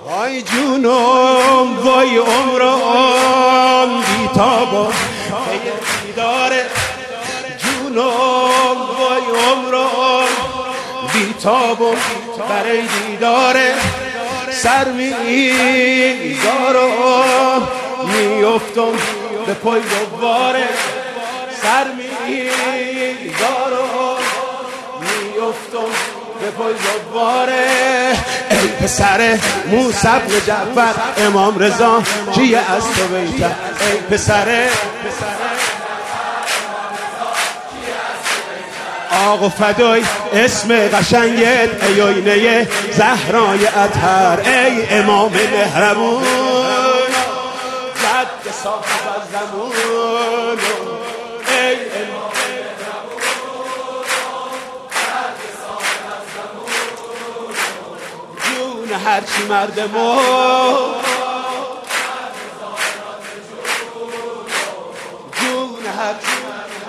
وای جونم وای عمرم بیتابم داره جونم وای عمرم بیتابم برای دیداره سر میذارم میفتم به پای دوباره سر میذارم میفتم به پای دوباره ای پسر موسی بن جعفر امام رضا کیه از تو بیتر ای پسر آقا فدای اسم قشنگت ای آینه زهرای اطهر ای امام مهربون جد صاحب الزمان ای امام جون هرچی مرد ما جون هرچی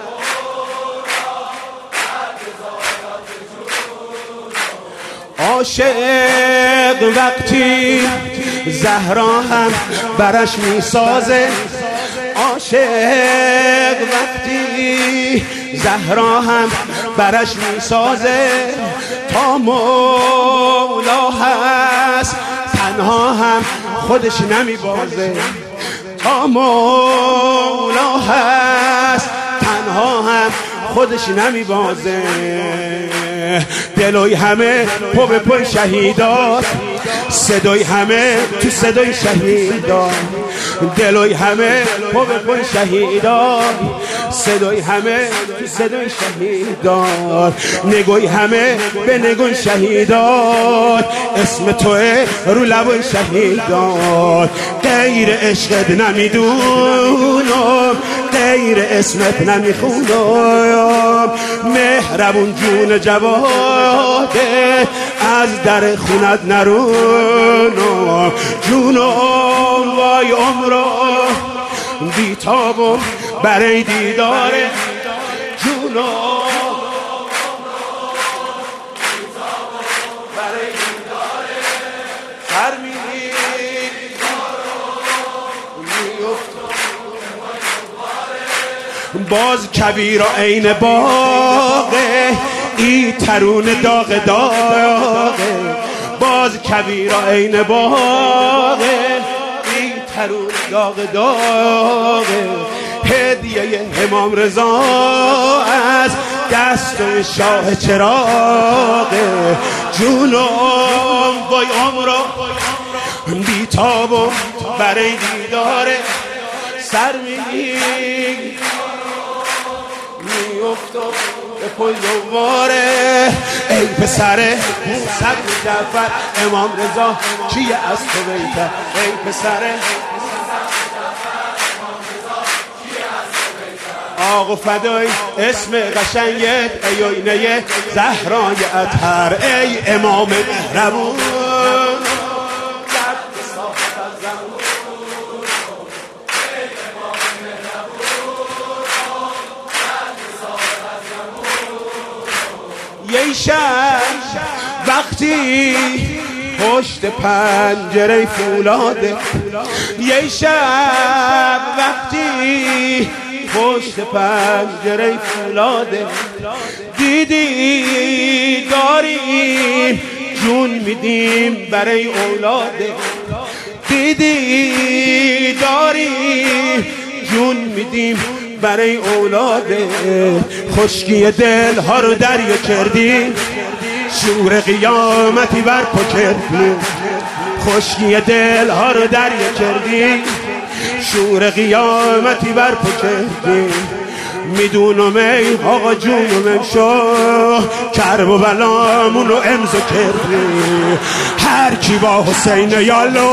عاشق وقتی زهرا هم برش میسازه عاشق وقتی زهرا هم برش میسازه تا مولا هست تنها هم خودش نمیبازه تا مولا هست تنها هم خودش نمیبازه دلوی همه پا به پای شهیدات صدای همه تو صدای شهیدات دلوی همه پا به پای شهیدات صدای همه تو صدای شهیدات نگوی همه به نگوی شهیدات اسم توه رو لبای شهیدات غیر عشقت نمیدونم غیر اسمت نمیخونم مهربون جون جواده از در خونت نرونم جونم وای عمرم بیتابم برای دیداره جونم برای دیداره سر باز کبیر عین باغه ای ترون داغ داغه باز کبیر عین باغه ای ترون داغ داغه هدیه امام رضا از دست شاه چراغه جونم وای عمرم بیتابم برای دیداره سر میفتم به پای دوباره ای پسر موسی بن جعفر امام رضا کیه از تو بیتر ای پسر آقا فدای اسم قشنگت ای آینه زهرای اطهر ای امام مهربون یه شب وقتی پشت پنجره فولاده یه شب وقتی پشت پنجره فولاده دیدی داریم جون میدیم برای اولاده دیدی داریم جون میدیم برای اولاده خشکی دل ها رو دریا کردی شور قیامتی برپا کردی خشکی دل ها رو دریا کردی شور قیامتی برپا کردی میدونم ای آقا جونم امشو کرب و بلامونو امضا کردی هر کی با حسین یالو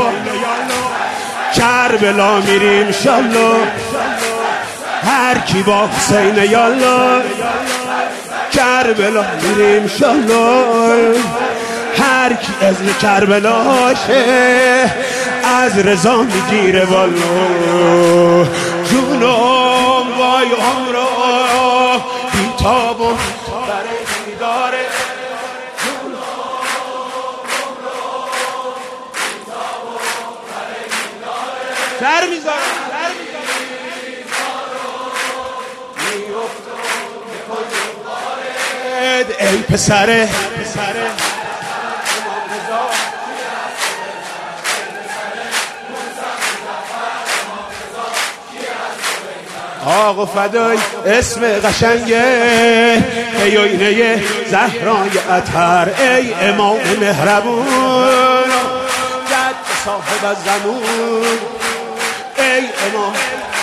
کربلا میریم شالو هر کی با حسین یالله کربلا میریم شالله هر کی از کربلاشه از رضا میگیره والله جونم وای عمرم بیتابم برای دیداره جونم سر میذارم ای پسره آقا فدای اسم قشنگه ای آینه زهرای اطهر ای امام مهربون جد صاحب الزمان ای امام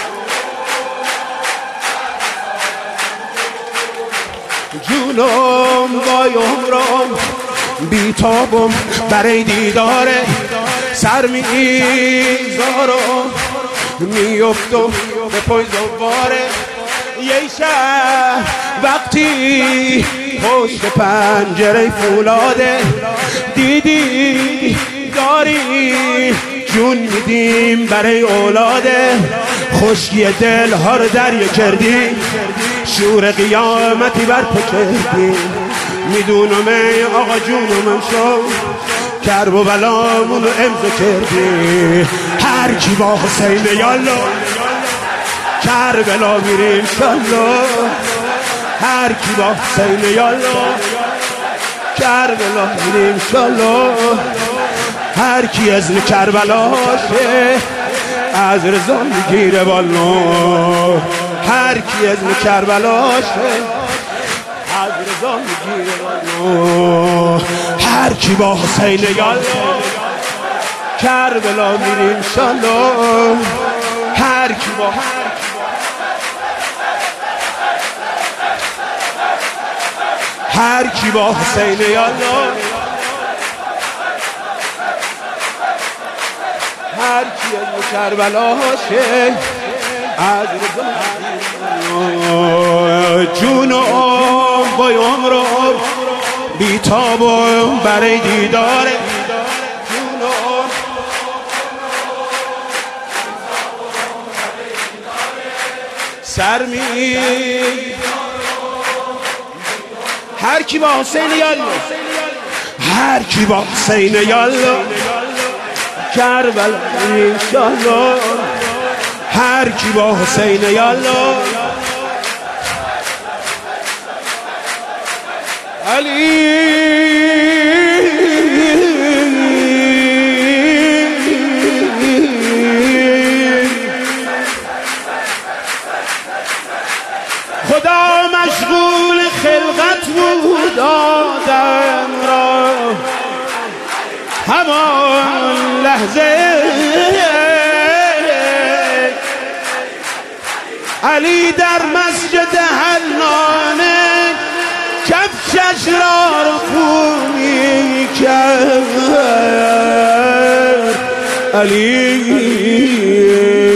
جونم وای عمرم بیتابم برای دیداره سر میذارم میفتم به پای دوباره یه شب وقتی پشت پنجره فولاده دیدی داری جون میدیم برای اولاده خشکی دل ها رو دریا کردی شور قیامتی برپا کردی میدونم ای آقا جونم شو کرب و بلامونو امضا کردی هر کی با حسین یالا کربلا میریم شالله هر کی با حسین یالا کربلا میریم شالله هر کی از کربلاشه از رضا میگیره والا هر کی از کربلاشه از رضا میگیره والا هر کی با حسین یالا کربلا میریم شالله هر کی با هر کی با حسین یالا هر کی از کربلاشه از رضا جونم وای عمرم بیتابم برای دیداره جونم سر می هر کی با حسین یالا هر کی با حسین یالا کربلا انشالله هر کی با حسین یالا علی خدا مشغول خلقت بود آدم را همان لحظه علی در مسجد حنانه کفشش را رفو می کرد علی